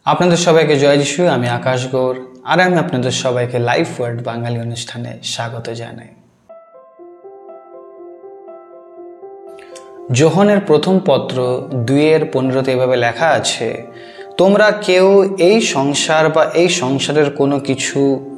আপনাদের সবাইকে জয় যিশু। আমি আকাশ গৌর আর আমি আপনাদের সবাইকে লাইফ ওয়ার্ড বাঙালি অনুষ্ঠানে স্বাগত জানাই। যোহনের প্রথম পত্র 2:15 এভাবে লেখা আছে, তোমরা কেউ এই সংসার বা এই সংসারের কোনো কিছু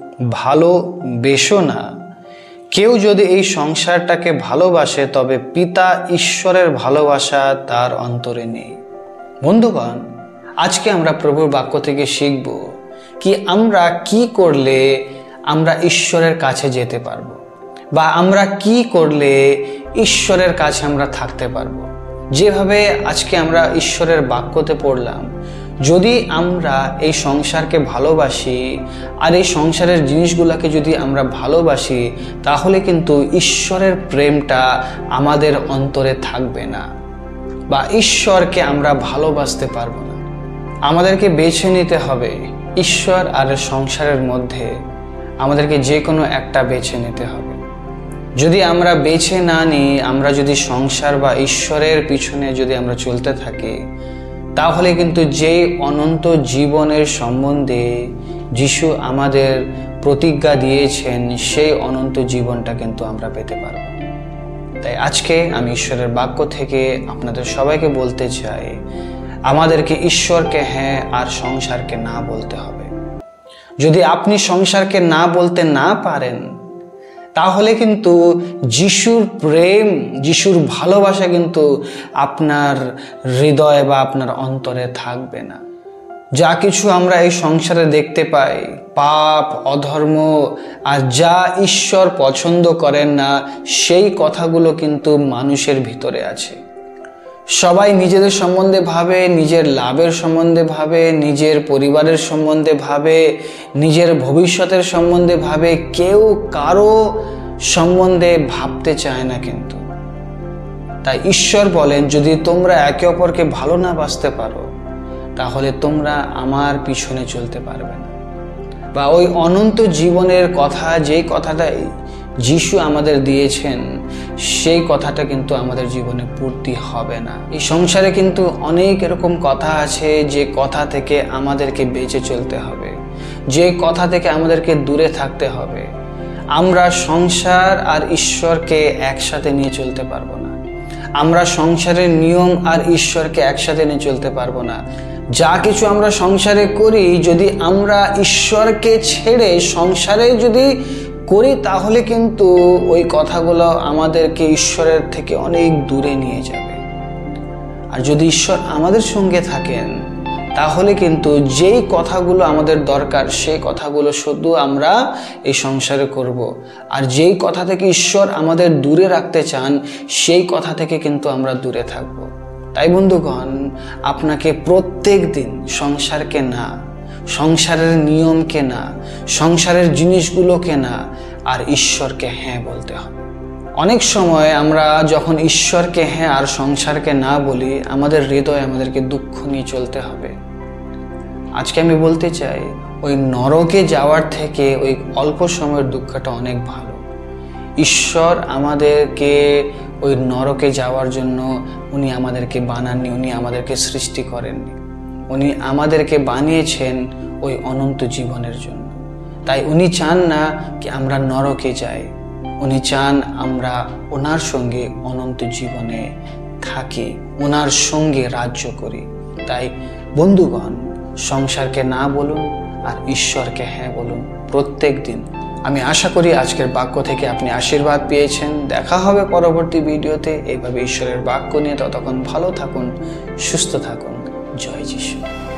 ভালোবেসো না। কেউ যদি এই সংসারটাকে ভালোবাসে তবে পিতা ঈশ্বরের ভালোবাসা তার অন্তরে নেই। বন্ধুগণ, আজকে আমরা প্রভুর বাক্য থেকে শিখব কি আমরা কি করলে আমরা ঈশ্বরের কাছে যেতে পারবো, বা আমরা কি করলে ঈশ্বরের কাছে আমরা থাকতে পারবো। যেভাবে আজকে আমরা ঈশ্বরের বাক্যতে পড়লাম, যদি আমরা এই সংসারকে ভালোবাসি আর এই সংসারের জিনিসগুলোকে যদি আমরা ভালোবাসি, তাহলে কিন্তু ঈশ্বরের প্রেমটা আমাদের অন্তরে থাকবে না, বা ঈশ্বরকে আমরা ভালোবাসতে পারবো না। আমাদেরকে বেছে নিতে হবে ঈশ্বর আর সংসারের মধ্যে, আমাদেরকে যে কোনো একটা বেছে নিতে হবে। যদি আমরা বেছে না নিই, আমরা যদি সংসার বা ঈশ্বরের পিছনে যদি আমরা চলতে থাকি, তাহলে কিন্তু যেই অনন্ত জীবনের সম্বন্ধে যিশু আমাদের প্রতিজ্ঞা দিয়েছেন, সেই অনন্ত জীবনটা কিন্তু আমরা পেতে পারব। তাই আজকে আমি ঈশ্বরের বাক্য থেকে আপনাদের সবাইকে বলতে চাই, আমাদেরকে ঈশ্বরকে হ্যাঁ আর সংসারকে না বলতে হবে। যদি আপনি সংসারকে না বলতে না পারেন, তাহলে কিন্তু যিশুর প্রেম, যিশুর ভালোবাসা কিন্তু আপনার হৃদয়ে বা আপনার অন্তরে থাকবে না। যা কিছু আমরা এই সংসারে দেখতে পাই, পাপ, অধর্ম আর যা ঈশ্বর পছন্দ করেন না, সেই কথাগুলো কিন্তু মানুষের ভিতরে আছে। সবাই নিজেদের সম্বন্ধে ভাবে, নিজের লাভের সম্বন্ধে ভাবে, নিজের পরিবারের সম্বন্ধে ভাবে, নিজের ভবিষ্যতের সম্বন্ধে ভাবে। কেউ কারো সম্বন্ধে ভাবতে চায় না। কিন্তু তাই ঈশ্বর বলেন, যদি তোমরা একে অপরকে ভালো না বাসতে পারো, তাহলে তোমরা আমার পিছনে চলতে পারবে না। বা ওই অনন্ত জীবনের কথা, যেই কথাটাই যিশু আমাদের দিয়েছেন, সেই কথাটা কিন্তু আমাদের জীবনে পূর্তি হবে না। এই সংসারে কিন্তু অনেক এরকম কথা আছে, যে কথা থেকে আমাদেরকে বেঁচে চলতে হবে, যে কথা থেকে আমাদেরকে দূরে থাকতে হবে। আমরা সংসার আর ঈশ্বরকে একসাথে নিয়ে চলতে পারবো না। আমরা সংসারের নিয়ম আর ঈশ্বরকে একসাথে নিয়ে চলতে পারবো না। যা কিছু আমরা সংসারে করি, যদি আমরা ঈশ্বরকে ছেড়ে সংসারে যদি করি, তাহলে কিন্তু ওই কথাগুলো আমাদেরকে ঈশ্বরের থেকে অনেক দূরে নিয়ে যাবে। আর যদি ঈশ্বর আমাদের সঙ্গে থাকেন, তাহলে কিন্তু যেই কথাগুলো আমাদের দরকার, সেই কথাগুলো শুধু আমরা এই সংসারে করব। আর যেই কথা থেকে ঈশ্বর আমাদের দূরে রাখতে চান, সেই কথা থেকে কিন্তু আমরা দূরে থাকব। তাই বন্ধুগণ, আপনাকে প্রত্যেক দিন সংসারকে না, সংসারের নিয়মকে না, সংসারের জিনিসগুলোকে না, আর ঈশ্বরকে হ্যাঁ বলতে হবে। অনেক সময় আমরা যখন ঈশ্বরকে হ্যাঁ আর সংসারকে না বলি, আমাদের হৃদয়ে আমাদেরকে দুঃখ নিয়ে চলতে হবে। আজকে আমি বলতে চাই, ওই নরকে যাওয়ার থেকে ওই অল্প সময়ের দুঃখটা অনেক ভালো। ঈশ্বর আমাদেরকে ওই নরকে যাওয়ার জন্য উনি আমাদেরকে বানাননি, উনি আমাদেরকে সৃষ্টি করেননি। উনি আমাদেরকে বানিয়েছেন ওই অনন্ত জীবনের জন্য। তাই উনি চান না কি আমরা নরকে যাই, উনি চান আমরা ওনার সঙ্গে অনন্ত জীবনে থাকি, ওনার সঙ্গে রাজ্য করি। তাই বন্ধুগণ, সংসারকে না বলুন আর ঈশ্বরকে হ্যাঁ বলুন প্রত্যেক দিন। আমি আশা করি আজকের বাক্য থেকে আপনি আশীর্বাদ পেয়েছেন। দেখা হবে পরবর্তী ভিডিওতে এইভাবে ঈশ্বরের বাক্য নিয়ে। ততক্ষণ ভালো থাকুন, সুস্থ থাকুন। জয় যিশু।